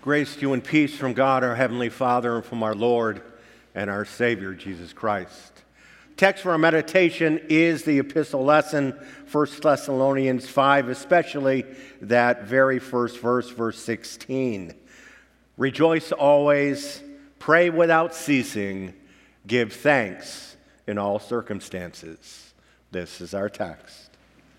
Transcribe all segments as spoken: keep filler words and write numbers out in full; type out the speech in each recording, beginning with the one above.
Grace to you and peace from God, our Heavenly Father, and from our Lord and our Savior, Jesus Christ. Text for our meditation is the epistle lesson, First Thessalonians five, especially that very first verse, verse sixteen. Rejoice always, pray without ceasing, give thanks in all circumstances. This is our text.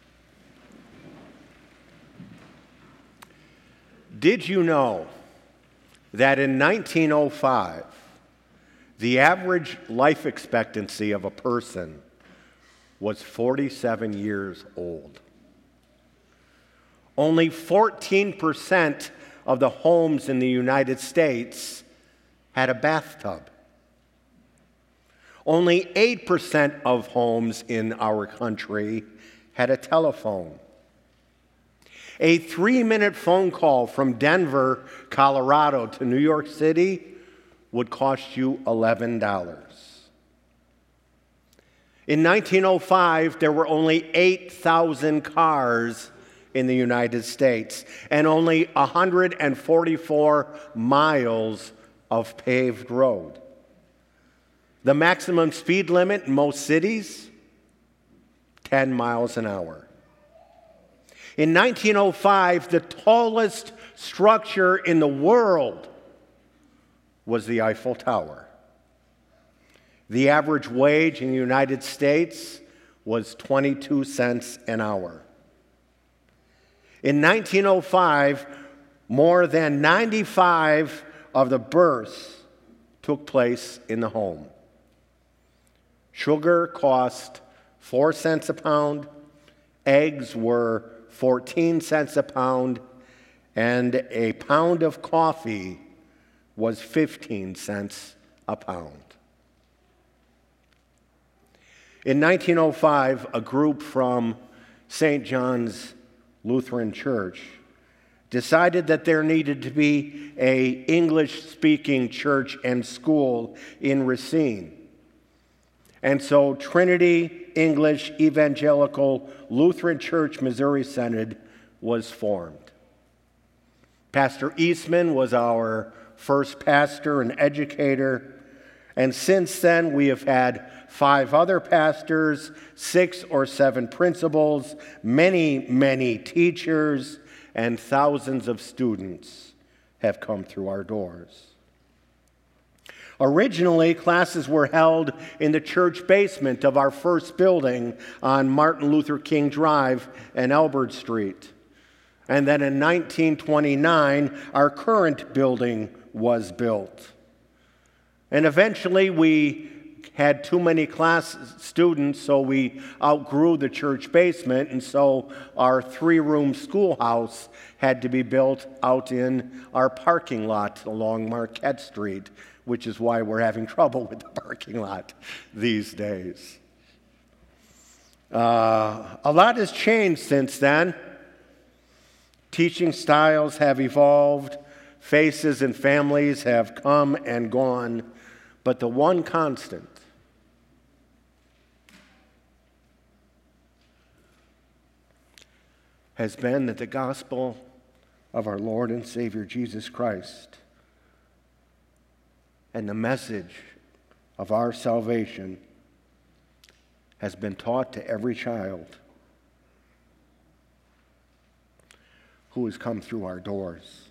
Did you know that in nineteen oh five, the average life expectancy of a person was forty-seven years old? Only fourteen percent of the homes in the United States had a bathtub. Only eight percent of homes in our country had a telephone. A three-minute phone call from Denver, Colorado to New York City would cost you eleven dollars. In nineteen oh five, there were only eight thousand cars in the United States and only one hundred forty-four miles of paved road. The maximum speed limit in most cities, ten miles an hour. In nineteen oh five, the tallest structure in the world was the Eiffel Tower. The average wage in the United States was twenty-two cents an hour. In nineteen oh five, more than ninety-five of the births took place in the home. Sugar cost four cents a pound, eggs were fourteen cents a pound, and a pound of coffee was fifteen cents a pound. In nineteen oh five, a group from Saint John's Lutheran Church decided that there needed to be an English-speaking church and school in Racine. And so Trinity English Evangelical Lutheran Church Missouri Synod was formed. Pastor Eastman was our first pastor and educator, and since then we have had five other pastors, six or seven principals, many, many teachers, and thousands of students have come through our doors. Originally, classes were held in the church basement of our first building on Martin Luther King Drive and Elbert Street. And then in nineteen twenty-nine, our current building was built. And eventually, we had too many class students, so we outgrew the church basement, and so our three-room schoolhouse had to be built out in our parking lot along Marquette Street, which is why we're having trouble with the parking lot these days. Uh, a lot has changed since then. Teaching styles have evolved, faces and families have come and gone, but the one constant has been that the gospel of our Lord and Savior Jesus Christ and the message of our salvation has been taught to every child who has come through our doors.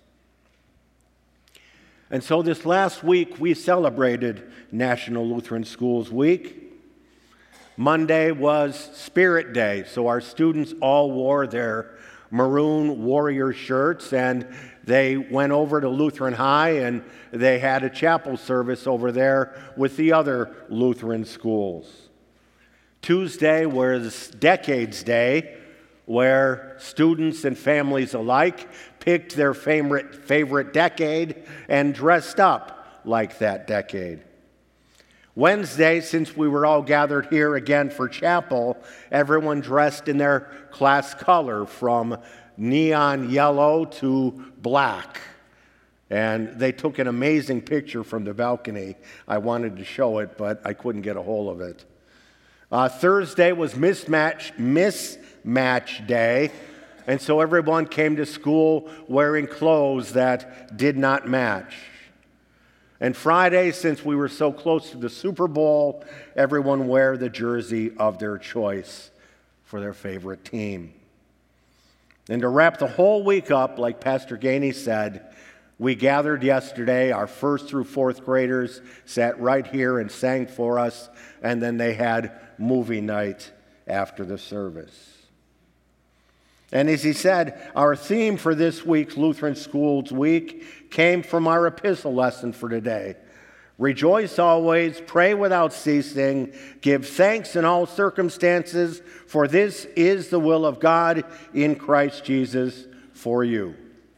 And so this last week we celebrated National Lutheran Schools Week. Monday was Spirit Day, so our students all wore their maroon warrior shirts, and they went over to Lutheran High and they had a chapel service over there with the other Lutheran schools. Tuesday was Decades Day, where students and families alike picked their favorite, favorite decade and dressed up like that decade. Wednesday, since we were all gathered here again for chapel, everyone dressed in their class color from neon yellow to black. And they took an amazing picture from the balcony. I wanted to show it, but I couldn't get a hold of it. Uh, Thursday was mismatch, mismatch day. And so everyone came to school wearing clothes that did not match. And Friday, since we were so close to the Super Bowl, everyone wear the jersey of their choice for their favorite team. And to wrap the whole week up, like Pastor Gainey said, we gathered yesterday. Our first through fourth graders sat right here and sang for us, and then they had movie night after the service. And as he said, our theme for this week's Lutheran Schools Week came from our epistle lesson for today. Rejoice always, pray without ceasing, give thanks in all circumstances, for this is the will of God in Christ Jesus for you.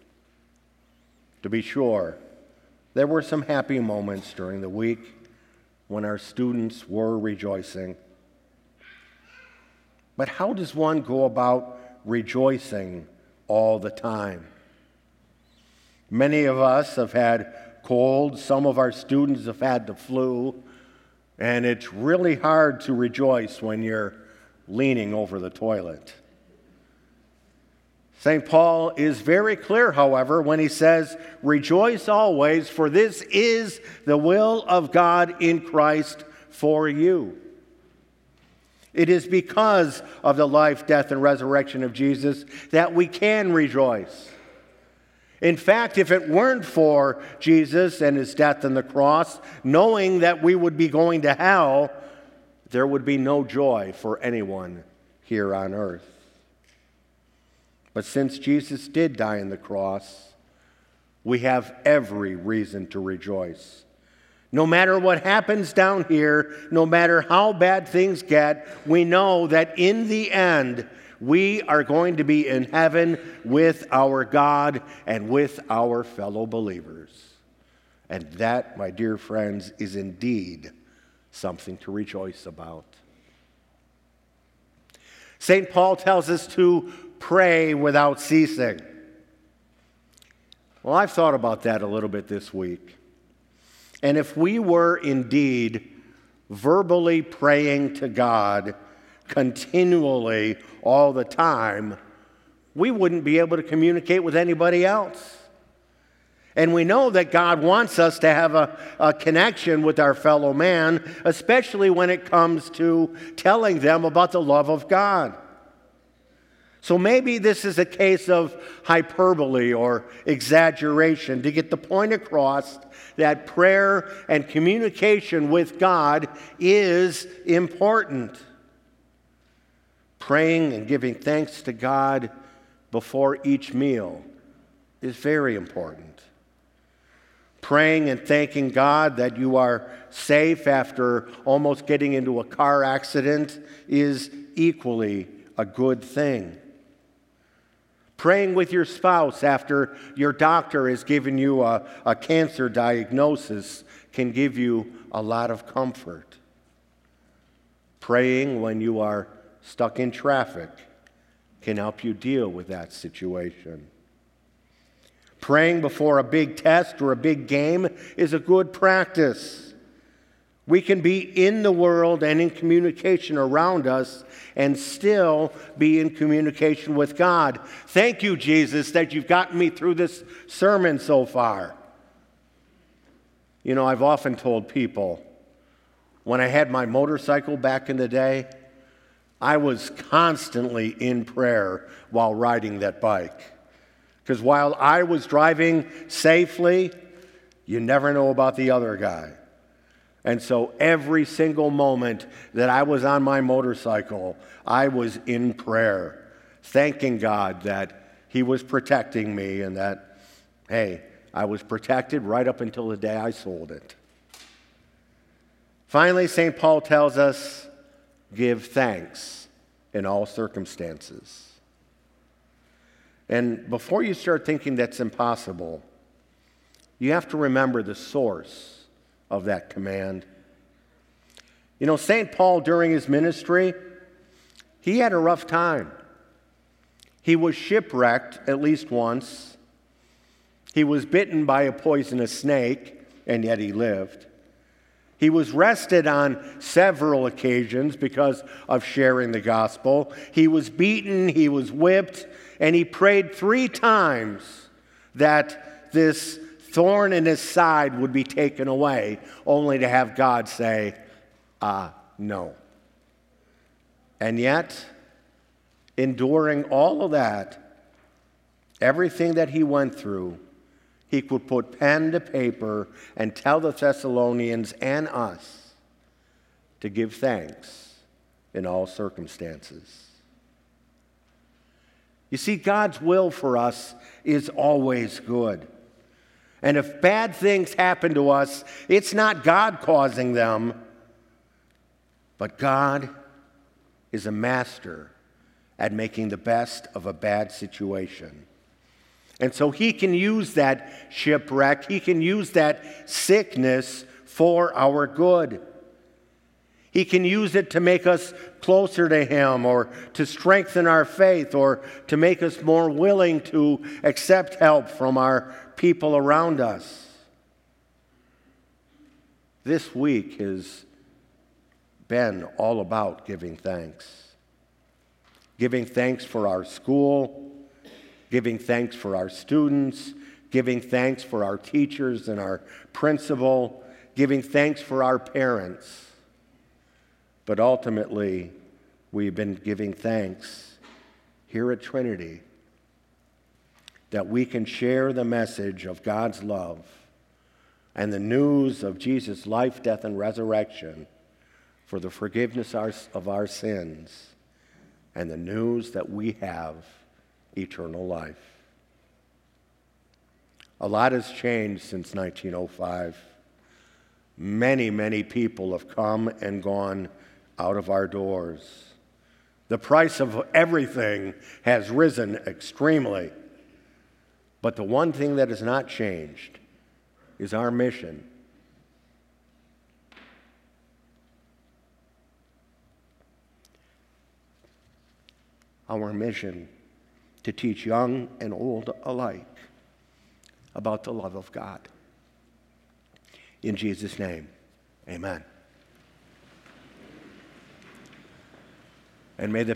To be sure, there were some happy moments during the week when our students were rejoicing. But how does one go about rejoicing all the time? Many of us have had colds. Some of our students have had the flu. And it's really hard to rejoice when you're leaning over the toilet. Saint Paul is very clear, however, when he says, rejoice always, for this is the will of God in Christ for you. It is because of the life, death, and resurrection of Jesus that we can rejoice. In fact, if it weren't for Jesus and his death on the cross, knowing that we would be going to hell, there would be no joy for anyone here on earth. But since Jesus did die on the cross, we have every reason to rejoice. No matter what happens down here, no matter how bad things get, we know that in the end, we are going to be in heaven with our God and with our fellow believers. And that, my dear friends, is indeed something to rejoice about. Saint Paul tells us to pray without ceasing. Well, I've thought about that a little bit this week. And if we were indeed verbally praying to God continually all the time, we wouldn't be able to communicate with anybody else. And we know that God wants us to have a, a connection with our fellow man, especially when it comes to telling them about the love of God. So maybe this is a case of hyperbole or exaggeration to get the point across that prayer and communication with God is important. Praying and giving thanks to God before each meal is very important. Praying and thanking God that you are safe after almost getting into a car accident is equally a good thing. Praying with your spouse after your doctor has given you a, a cancer diagnosis can give you a lot of comfort. Praying when you are stuck in traffic can help you deal with that situation. Praying before a big test or a big game is a good practice. We can be in the world and in communication around us and still be in communication with God. Thank you, Jesus, that you've gotten me through this sermon so far. You know, I've often told people, when I had my motorcycle back in the day, I was constantly in prayer while riding that bike. Because while I was driving safely, you never know about the other guy. And so every single moment that I was on my motorcycle, I was in prayer, thanking God that he was protecting me and that, hey, I was protected right up until the day I sold it. Finally, Saint Paul tells us, give thanks in all circumstances. And before you start thinking that's impossible, you have to remember the source of that command. You know, Saint Paul, during his ministry, he had a rough time. He was shipwrecked at least once. He was bitten by a poisonous snake, and yet he lived. He was arrested on several occasions because of sharing the gospel. He was beaten, he was whipped, and he prayed three times that this thorn in his side would be taken away, only to have God say, ah, no. And yet, enduring all of that, everything that he went through, he could put pen to paper and tell the Thessalonians and us to give thanks in all circumstances. You see, God's will for us is always good. And if bad things happen to us, it's not God causing them, but God is a master at making the best of a bad situation. And so he can use that shipwreck, he can use that sickness for our good. He can use it to make us closer to him, or to strengthen our faith, or to make us more willing to accept help from our people around us. This week has been all about giving thanks. Giving thanks for our school, giving thanks for our students, giving thanks for our teachers and our principal, giving thanks for our parents. But ultimately, we've been giving thanks here at Trinity that we can share the message of God's love and the news of Jesus' life, death, and resurrection for the forgiveness of our sins, and the news that we have eternal life. A lot has changed since nineteen oh five. Many, many people have come and gone out of our doors. The price of everything has risen extremely. But the one thing that has not changed is our mission. Our mission to teach young and old alike about the love of God. In Jesus' name, amen. And may the